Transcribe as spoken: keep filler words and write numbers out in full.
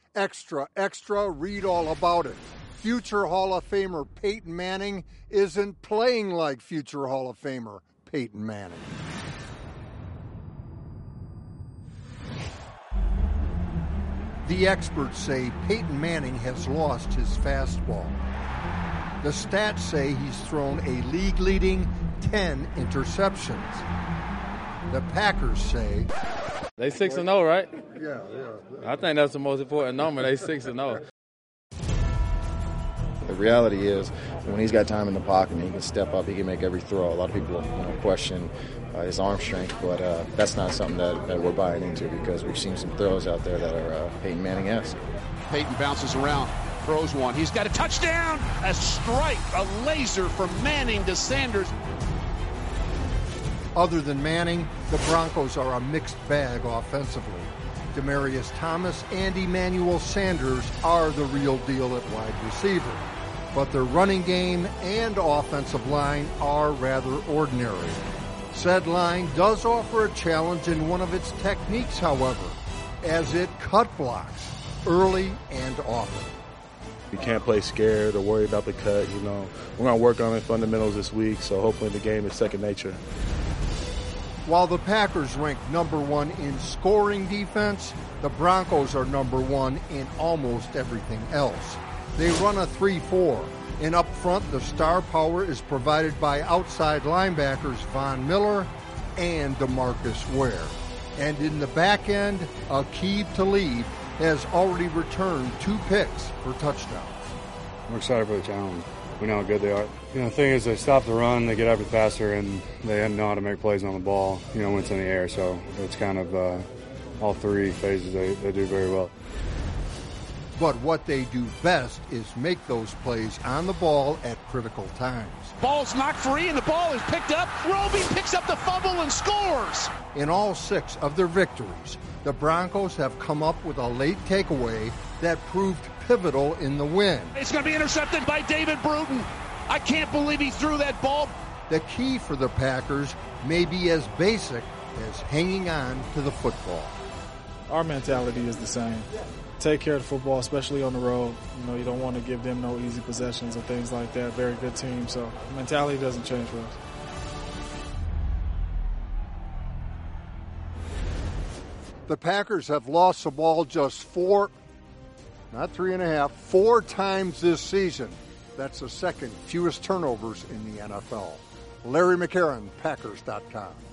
Extra, extra, read all about it. Future Hall of Famer Peyton Manning isn't playing like future Hall of Famer Peyton Manning. The experts say Peyton Manning has lost his fastball. The stats say he's thrown a league-leading ten interceptions. The Packers say... They six and oh, right? Yeah, yeah. I think that's the most important number. They six and oh. The reality is, when he's got time in the pocket and he can step up, he can make every throw. A lot of people, you know, question uh, his arm strength, but uh, that's not something that, that we're buying into because we've seen some throws out there that are uh, Peyton Manning-esque. Peyton bounces around, throws one. He's got a touchdown, a strike, a laser from Manning to Sanders. Other than Manning, the Broncos are a mixed bag offensively. Demaryius Thomas and Emmanuel Sanders are the real deal at wide receiver. But their running game and offensive line are rather ordinary. Said line does offer a challenge in one of its techniques, however, as it cut blocks early and often. You can't play scared or worry about the cut, you know. We're going to work on the fundamentals this week, so hopefully the game is second nature. While the Packers rank number one in scoring defense, the Broncos are number one in almost everything else. They run a three four, and up front the star power is provided by outside linebackers Von Miller and DeMarcus Ware. And in the back end, Aqib Talib has already returned two picks for touchdowns. We're excited for the challenge. We know how good they are. You know, the thing is, they stop the run, they get after faster, and they know how to make plays on the ball, you know, when it's in the air. So it's kind of uh, all three phases they, they do very well. But what they do best is make those plays on the ball at critical times. Ball's knocked free, and the ball is picked up. Roby picks up the fumble and scores. In all six of their victories, the Broncos have come up with a late takeaway that proved pivotal in the win. It's going to be intercepted by David Bruton. I can't believe he threw that ball. The key for the Packers may be as basic as hanging on to the football. Our mentality is the same. Take care of the football, especially on the road. You know, you don't want to give them no easy possessions and things like that. Very good team, so mentality doesn't change for us. The Packers have lost the ball just four, not three and a half, four times this season. That's the second fewest turnovers in the N F L. Larry McCarron, Packers dot com.